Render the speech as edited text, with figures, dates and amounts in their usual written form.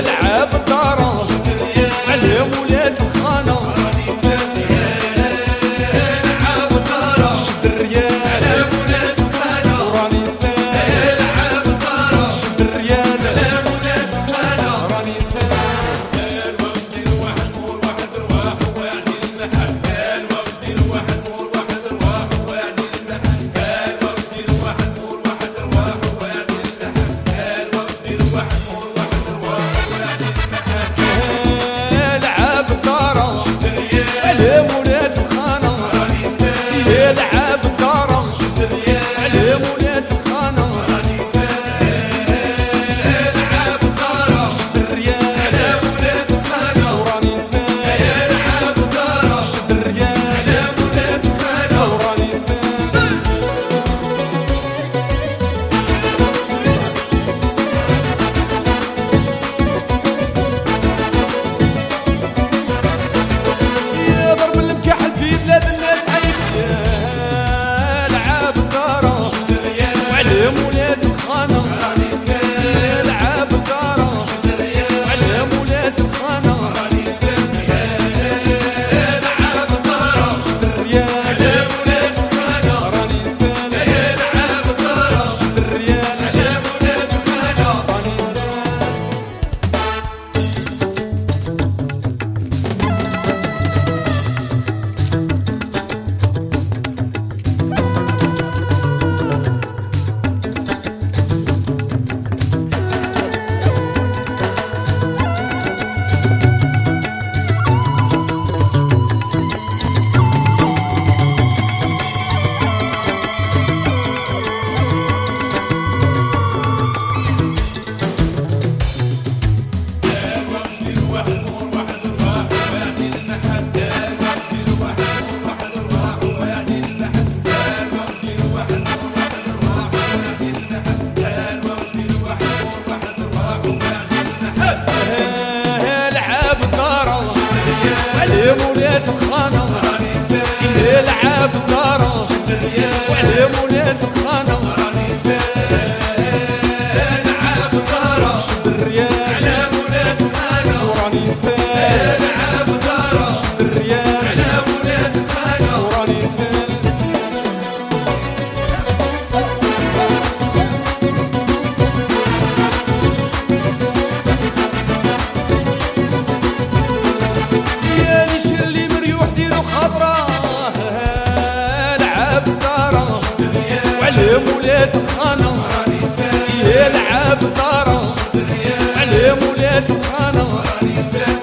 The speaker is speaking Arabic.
لعب الدارة علم ولاد الخانة لعب الدارة شد الريال علم ولاد الخانة وراني سال لعب الدارة شد الريال علم ولاد الخانة راني سال الوقت دير واحد مول واحد رواح ويعني النحل الوقت دير واحد مول واحد رواح ويعني النحل الوقت دير واحد مول واحد رواح ويعني النحل الوقت دير واحد مول واحد رواح ويعني النحل لعب الدارة شد الريال علم ولاد الخانة راني سال لعب الدارة شد الريال علم ولاد الخانة راني سال لعب الدارة شد الريال علم ولاد الخانة وراني سال لعب الدارة شد الريال علم ولاد الخانة وراني سال يا ضرب المكحل في بلاد الناس عيب يا لعاب الدارة وعلم ولاد الخانة راني سال لعاب الدارة وعلم ولاد الخانة راني سال لعاب الدارة شد الريال علم ولاد الخانة راني سال لعاب الدارة شد الريال علم ولاد الخانة راني سال لعب الدارة وعلم ولاد الخانة راني سال لعب الدارة وعلم ولاد الخانة راني سال لعب الدارة شد الريال علم ولاد الخانة وراني سال لعب الدارة شد الريال علم ولاد الخانة وراني سال اللي مريوح ديرو خضرا لعب الدارة وعلم ولاد الخانة راني سال لعب الدارة وعلم ولاد الخانة راني سال